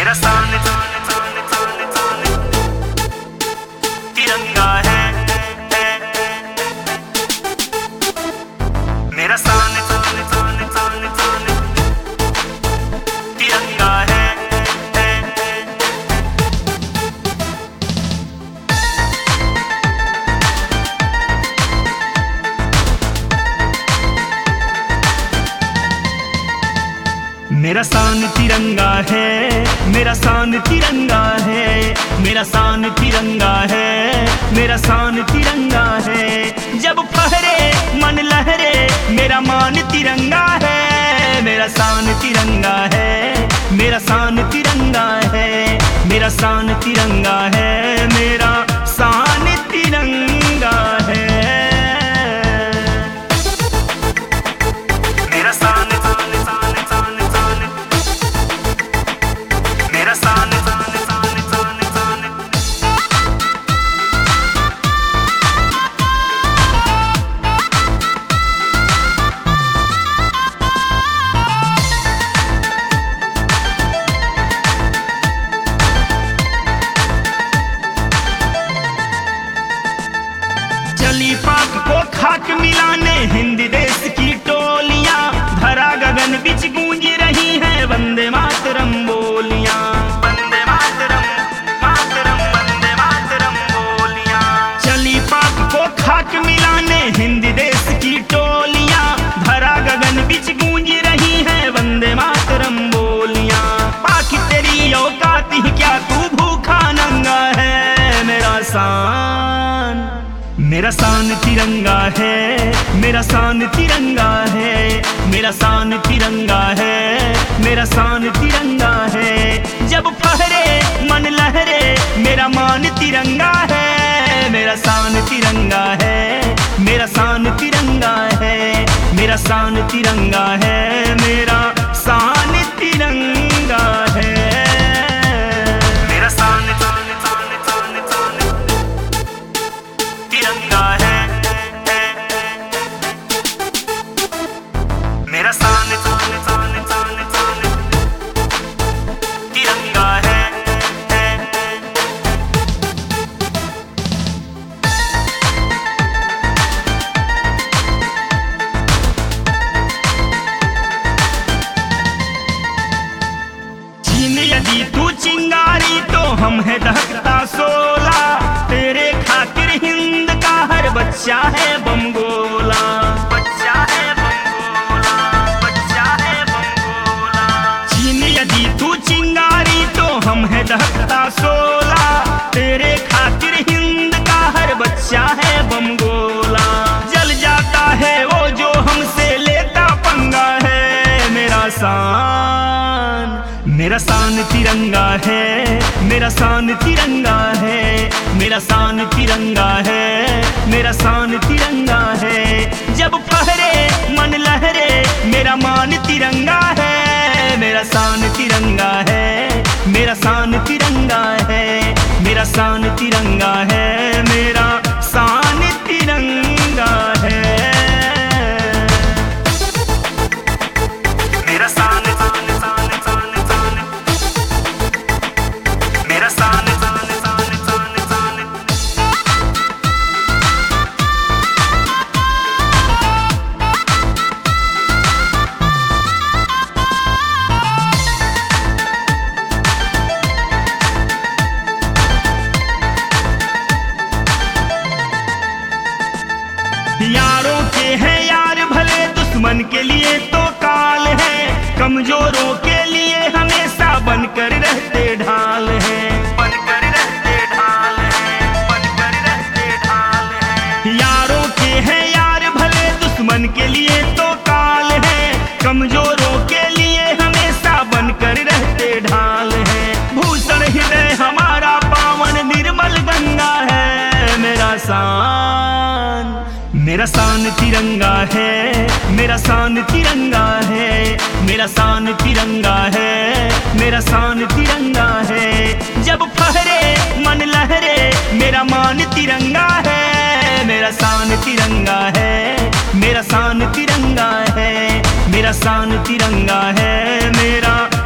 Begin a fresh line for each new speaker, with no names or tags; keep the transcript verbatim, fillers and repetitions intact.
मेरा सान सान सान सान सान तिरंगा है, मेरा सान सान सान सान सान तिरंगा है। मेरा शान तिरंगा है, मेरा शान तिरंगा है, मेरा शान तिरंगा है, मेरा शान तिरंगा है। जब फहरे मन लहरे मेरा मान तिरंगा है, मेरा शान तिरंगा है, मेरा शान तिरंगा है, मेरा शान तिरंगा है, मेरा शान तिरंगा है। मेरा शान शान शान शान शान मेरा शान शान शान शान शान चली पाक को खाक मिलाने हिंद देश की टोलियां, धरा गगन बिच गूंज रही है वंदे मातरम बोलियां, वंदे मातरम मातरम वंदे मातरम बोलियां। चली पाक को खाक मिलाने हिंद देश की टोलियां, धरा गगन बिच गूंज रही है वंदे मातरम बोलियां। पाक तेरी औकात ही क्या, तू भूखा नंगा है। मेरा शान मेरा शान तिरंगा है, मेरा शान तिरंगा है, मेरा शान तिरंगा है, मेरा शान तिरंगा है। जब फहरे मन लहरे मेरा मान तिरंगा है, मेरा शान तिरंगा है, मेरा शान तिरंगा है, मेरा शान तिरंगा है, मेरा शान तिरंगा है। मेरा शान शान शान शान शान तिरंगा है, मेरा शान शान शान शान शान तिरंगा है। चीन यदि तू चिंगारी तो हम है दहकता सोला, तेरे खातिर हिंद का हर बच्चा है बम गोला, बच्चा है बम गोला, बच्चा है बम गोला। चीन यदि तू चिंगारी तो हम है दहकता सोला, तेरे खातिर हिंद का हर बच्चा है बम गोला। जल जाता है वो जो हमसे लेता पंगा है। मेरा शान मेरा शान तिरंगा है, मेरा शान तिरंगा है, मेरा शान तिरंगा है, मेरा शान तिरंगा है। जब फहरे मन लहरे मेरा मान तिरंगा है, मेरा शान तिरंगा है, मेरा शान तिरंगा है, मेरा शान तिरंगा है, मेरा शान तिरंगा है। मेरा शान शान शान शान शान मेरा शान शान शान शान शान यारों के हैं यार भले, दुश्मन के लिए तो काल है। कमजोरों के लिए हमेशा बनकर रहते ढाल है, बनकर रहते ढाल है, बनकर रहते ढाल है। यारों के हैं यार भले, दुश्मन के लिए तो काल है। कमजोरों के लिए हमेशा बनकर रहते ढाल है। भूषण हृदय हमारा पावन निर्मल गंगा है। मेरा शान मेरा शान तिरंगा है, मेरा शान तिरंगा है, मेरा शान तिरंगा है, मेरा शान तिरंगा है। जब फहरे मन लहरे मेरा मान तिरंगा है, मेरा शान तिरंगा है, मेरा शान तिरंगा है, मेरा शान तिरंगा है, मेरा